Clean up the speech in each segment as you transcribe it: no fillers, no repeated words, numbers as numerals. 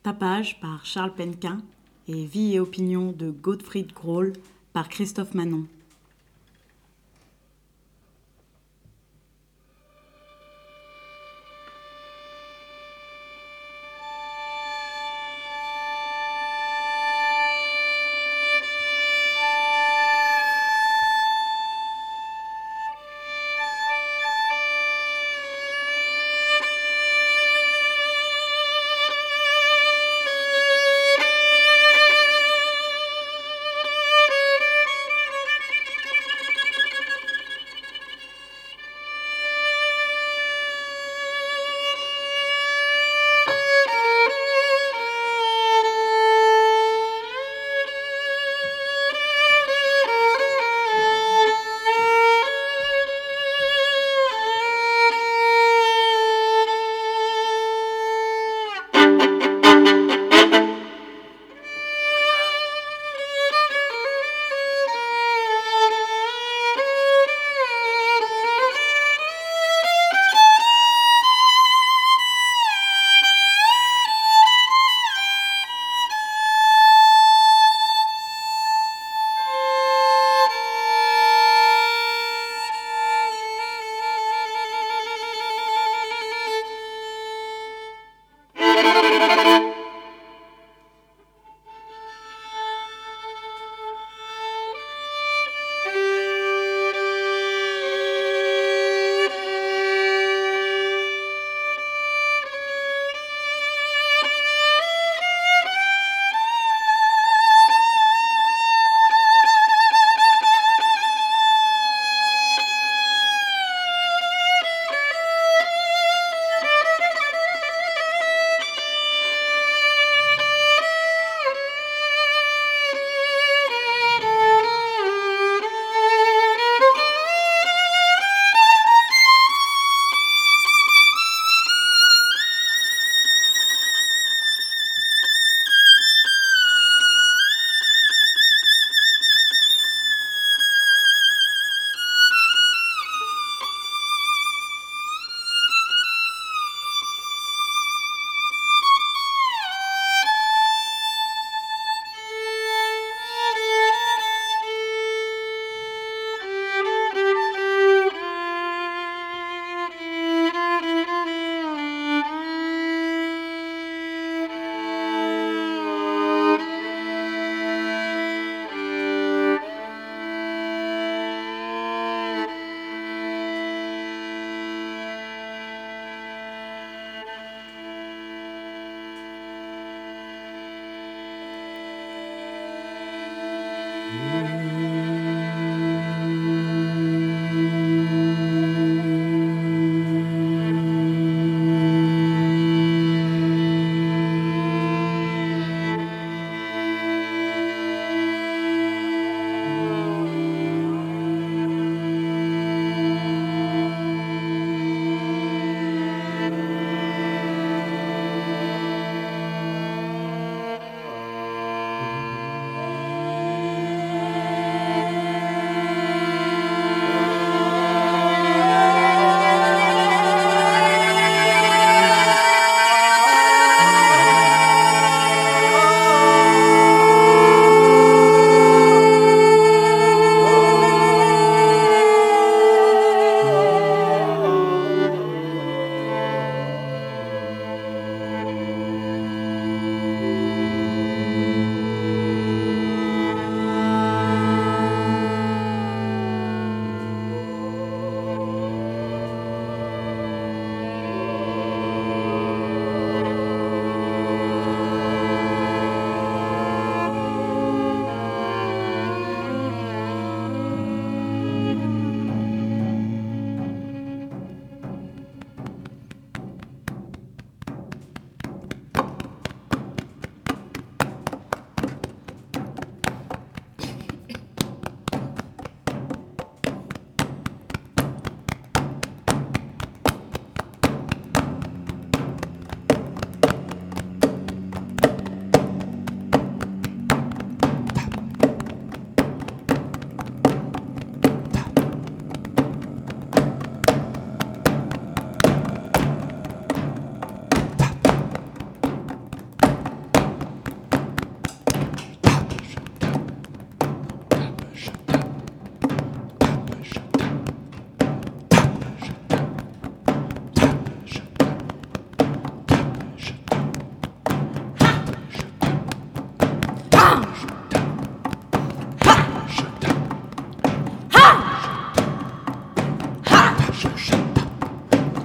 Tapage par Charles Penquin et Vie et opinion de Gottfried Grohl par Christophe Manon.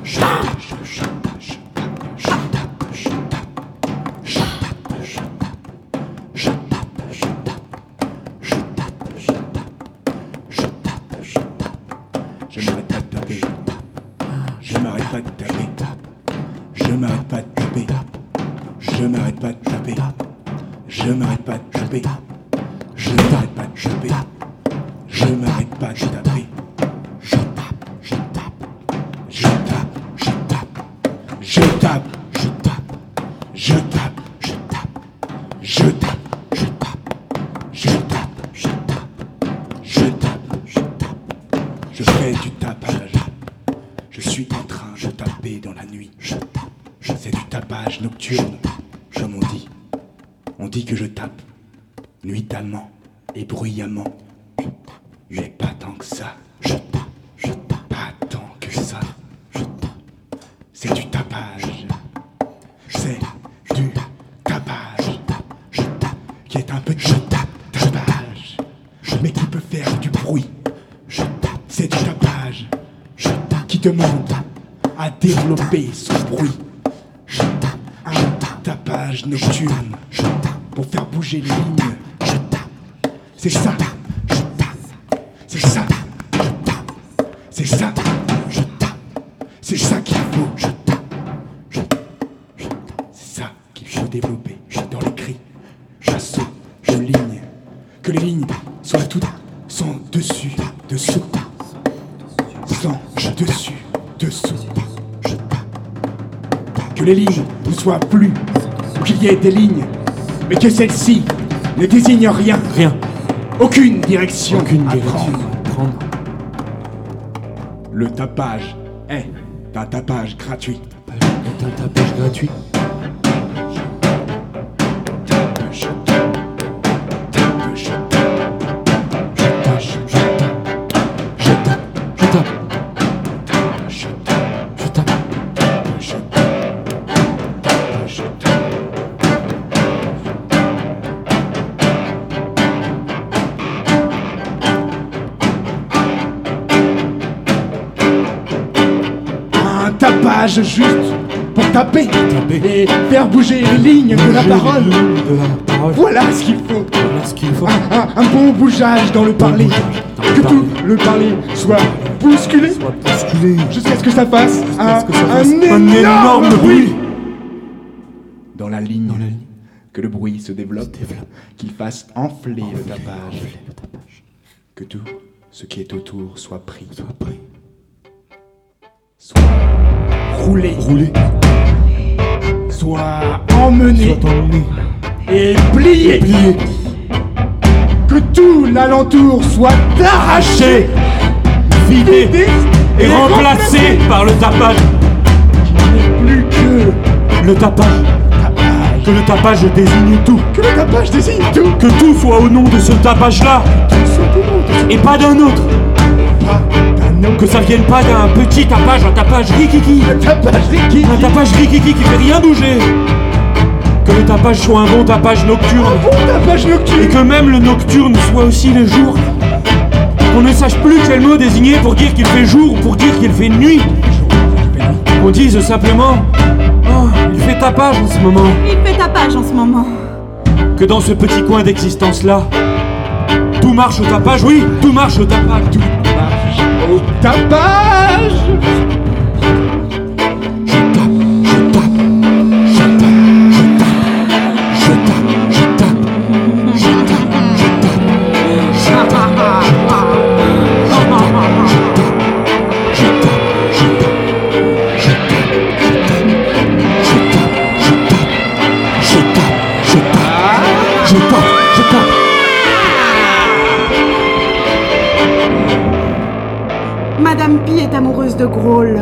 Je m'arrête pas de taper. Je m'arrête pas de taper. Je m'arrête pas de taper. Je m'arrête pas de taper. Je m'arrête pas de taper. Je m'arrête pas de taper. Je m'arrête pas de taper. Je tape, je tape. Je tape, je tape. Je tape, je tape. Je tape, je tape. Je tape, je tape. Je tape, je tape. Je tape, je tape. Je fais du tapage. Je suis en train de taper dans la nuit. C'est du tapage nocturne, comme on dit. On dit que je tape nuitamment et bruyamment. Mais pas tant que ça. Pas tant que ça. C'est du tapage. C'est du tapage. Qui est un petit tapage, mais qui peut faire du bruit. C'est du tapage qui demande à développer son bruit. Un tapage nocturne pour faire bouger les lignes. C'est ça. C'est ça. C'est ça. C'est ça qu'il faut. C'est ça qu'il faut développer dans les cris, chassaux, de lignes. Que les lignes soient toutes sans dessus, dessous. Sans dessus, dessous. Que les lignes ne soient plus, qu'il y ait des lignes, mais que celles-ci ne désignent rien. Aucune direction à prendre. Le tapage est un tapage gratuit. Tapage juste pour taper et faire bouger les lignes de la parole. Voilà ce qu'il faut. Un bon bougeage dans le parler. Que tout le parler soit bousculé jusqu'à ce que ça fasse un énorme bruit. Dans la ligne, que le bruit se développe, qu'il fasse enfler le tapage. Que tout ce qui est autour soit pris. Soit roulé, soit emmené et plié. Que tout l'alentour soit arraché, vidé et remplacé par le tapage. Qu'il n'est plus que le tapage. Que le tapage désigne tout. Que le tapage désigne tout. Que tout soit au nom de ce tapage-là et pas d'un autre. Que ça vienne pas d'un petit tapage, un tapage rikiki. Un tapage rikiki qui fait rien bouger. Que le tapage soit un bon tapage nocturne. Et que même le nocturne soit aussi le jour. Qu'on ne sache plus quel mot désigner pour dire qu'il fait jour ou pour dire qu'il fait nuit. Qu'on dise simplement oh, il fait tapage en ce moment. Il fait tapage en ce moment. Que dans ce petit coin d'existence-là, tout marche au tapage, oui, tout marche au tapage. Au tapage. Madame Pi est amoureuse de Groll.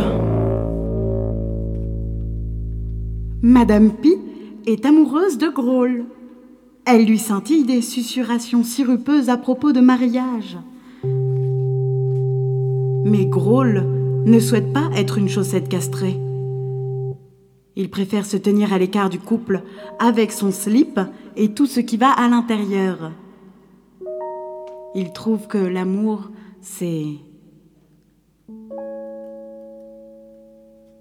Madame Pi est amoureuse de Groll. Elle lui scintille des susurrations sirupeuses à propos de mariage. Mais Groll ne souhaite pas être une chaussette castrée. Il préfère se tenir à l'écart du couple avec son slip et tout ce qui va à l'intérieur. Il trouve que l'amour, c'est